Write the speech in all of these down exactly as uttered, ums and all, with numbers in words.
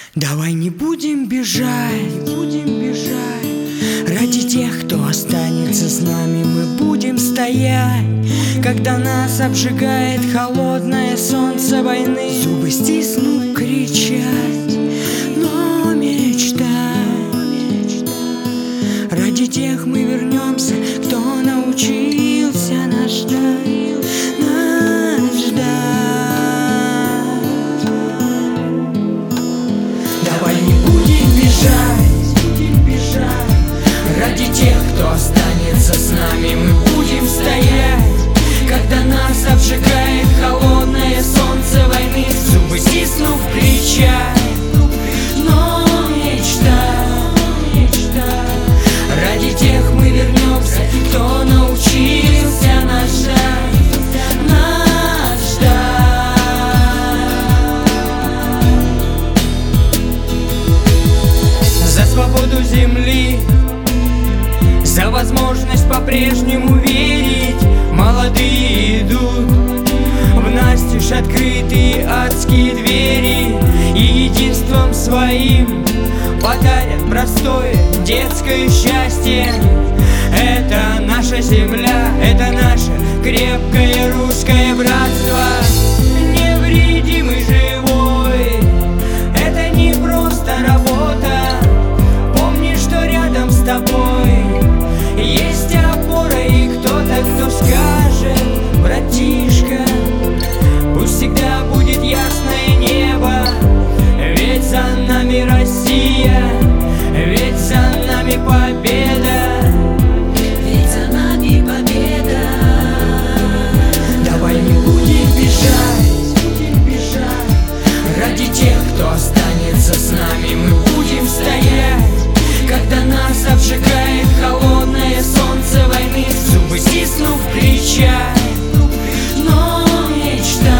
Давай не будем бежать, будем бежать. Ради тех, кто останется с нами, мы будем стоять. Когда нас обжигает холодное солнце войны, зубы стиснув, кричать, но мечтать. Ради тех мы вернемся, кто научился нас ждать, нас ждать. Давай не будем бежать, будем бежать. Ради тех, кто останется с нами, мы будем стоять. Когда нас обжигает холодное солнце войны, зубы стиснув, кричать, но мечтать. Ради тех мы вернемся, кто научился нас ждать, нас ждать. За свободу земли, за возможность по-прежнему верить. Молодые идут в настежь открытые адские двери, и единством своим подарят простое детское счастье. Это наша земля, это наше крепкое русское братство. Невредимый живой, это не просто работа. Помни, что рядом с тобой есть опора и кто-то, кто скажет: братишка, пусть всегда будет ясное небо, ведь за нами Россия, ведь за нами победа, ведь за нами победа. Давай не будем бежать, будем бежать. Ради тех, кто останется с нами, мы будем стоять. Когда нас обжигает холодное солнце войны, зубы стиснув, кричать, но мечтать.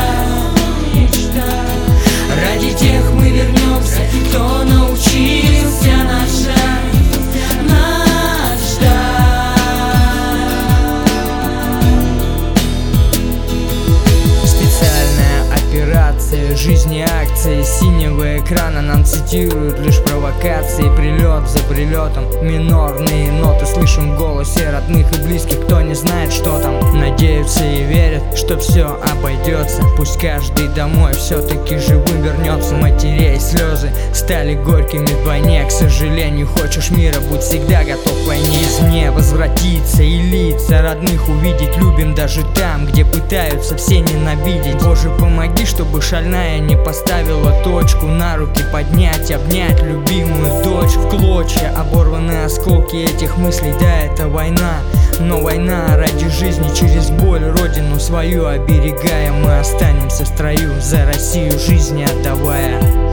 Ради тех мы вернемся, кто научился нас ждать, нас ждать. Специальная операция, жизни акции синего экрана нам цитируют лишь провокации. Прилет за прилетом, минорные ноты слышим в голосе родных и близких. Кто не знает, что там, надеются и верят, что все обойдется. Пусть каждый домой все-таки живым вернется. Матерей слезы стали горькими в войне. К сожалению, хочешь мира, будь всегда готов к войне. Извне возвратиться и лица родных увидеть. Любим даже там, где пытаются все ненавидеть. Боже, помоги, чтобы шальная не поставила точку. На руки поднять, обнять любимую дочь. В клочья оборваны осколки этих мыслей. Да, это война, но война ради жизни. Через боль родину свою оберегая, мы останемся в строю, за Россию жизни отдавая.